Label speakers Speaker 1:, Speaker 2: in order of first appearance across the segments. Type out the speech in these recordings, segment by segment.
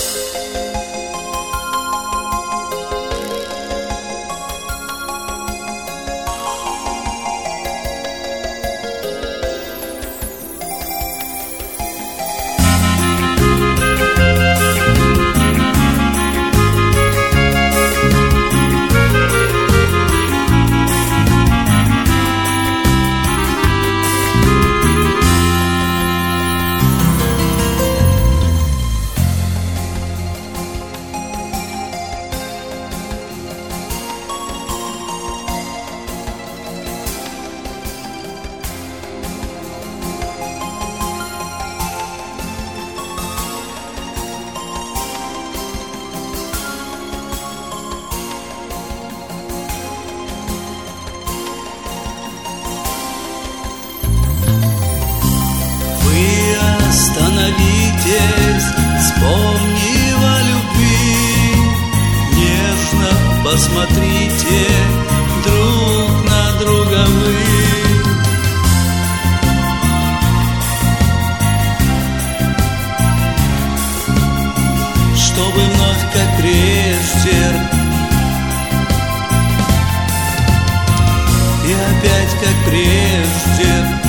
Speaker 1: Остановитесь, вспомнив о любви, нежно посмотрите друг на друга вы. Чтобы вновь, как прежде, и опять, как прежде,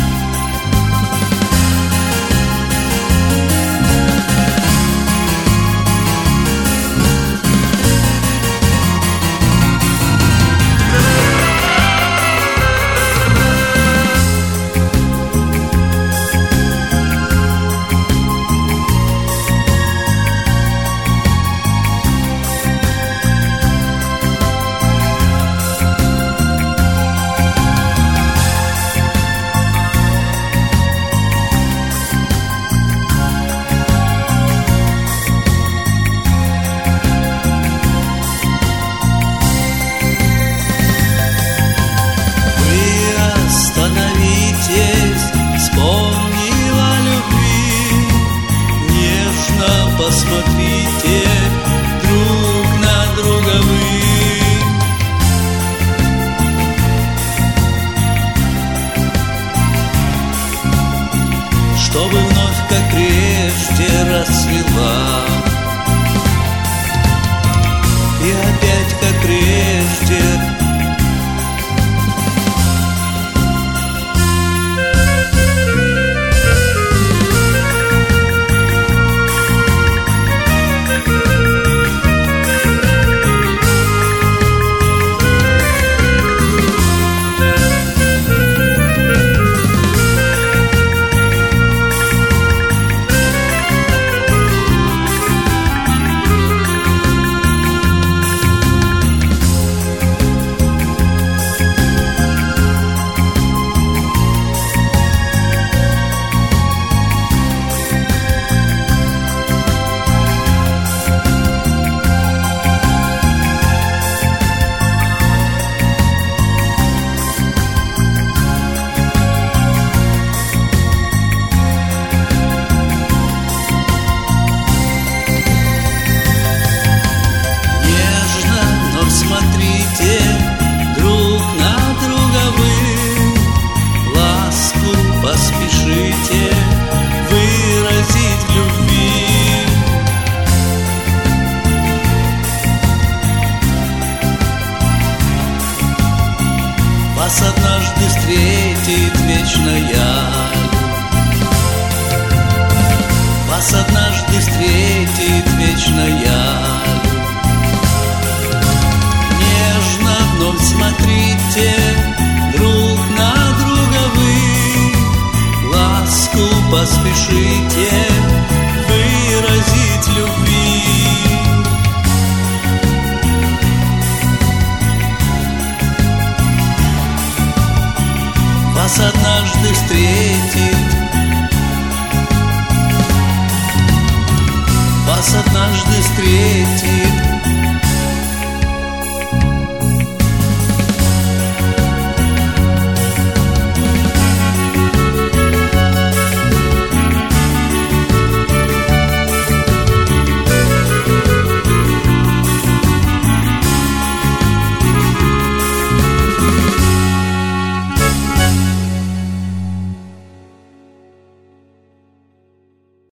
Speaker 1: посмотрите друг на друга вы. Чтобы вновь, как прежде, расцвела, и опять, как прежде, поспешите выразить в любви. Вас однажды встретит вечная, вас однажды встретит вечная. Нежно вновь смотрите друг на друга вы, ласку поспешите выразить любви. Вас однажды встретит, вас однажды встретит